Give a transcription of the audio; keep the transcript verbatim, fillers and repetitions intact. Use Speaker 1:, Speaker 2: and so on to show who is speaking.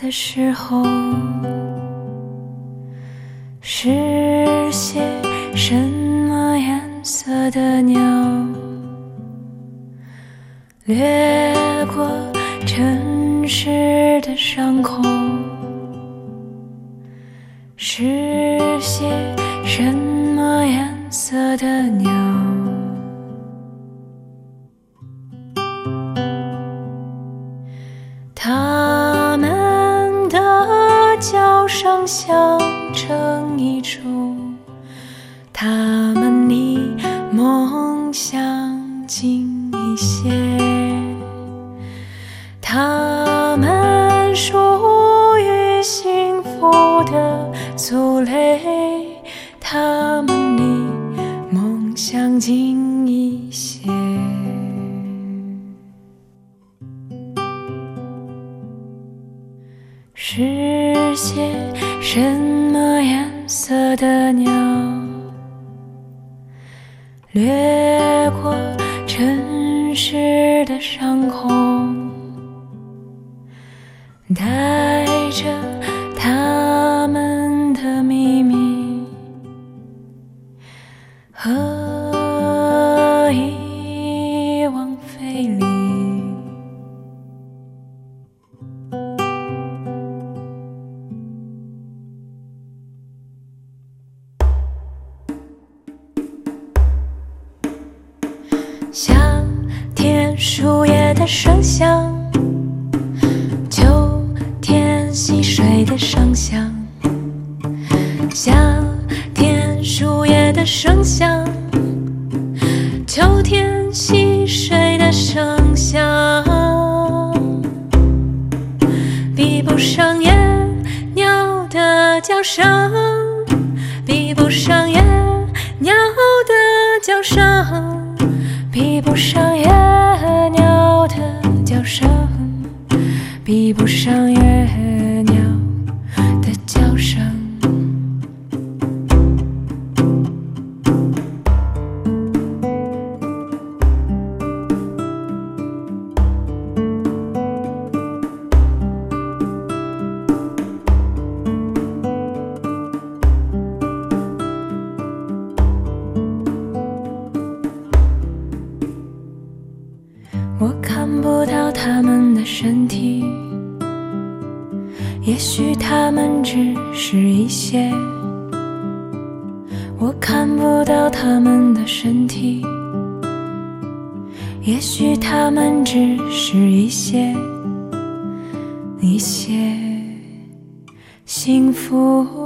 Speaker 1: 的时候，是些什么颜色的鸟掠过城市的上空，是些什么颜色的鸟它们的脚上相成一处，它们离梦想近一些，它们属于幸福的族类，它们离梦想近一些。是些什么颜色的鸟掠过城市的上空，带着他们的秘密和遗忘飞离。夏天树叶的声响，秋天溪水的声响，夏天树叶的声响，秋天溪水的声响，比不上野鸟的叫声，比不上野鸟的叫声，比不上野鸟的叫声，比不上野鸟的叫声。我看不到他们的身体，也许他们只是一些。我看不到他们的身体，也许他们只是一些一些幸福。